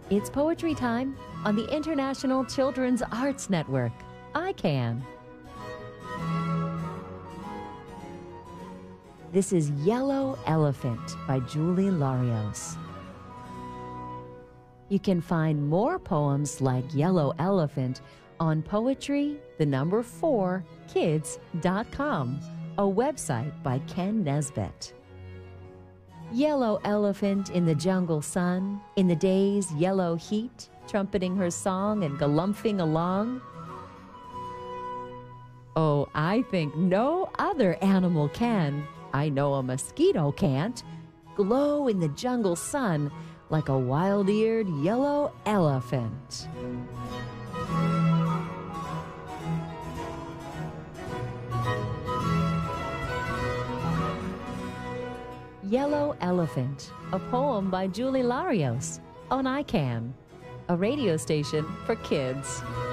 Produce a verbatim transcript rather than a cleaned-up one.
It's poetry time on the International Children's Arts Network, I CAN. This is Yellow Elephant by Julie Larios. You can find more poems like Yellow Elephant on poetry, the number four, kids dot com, a website by Ken Nesbitt. Yellow elephant in the jungle sun, in the day's yellow heat, trumpeting her song and galumphing along. Oh, I think no other animal can, I know a mosquito can't, glow in the jungle sun like a wild-eared yellow elephant. Yellow Elephant, a poem by Julie Larios on I CAN, a radio station for kids.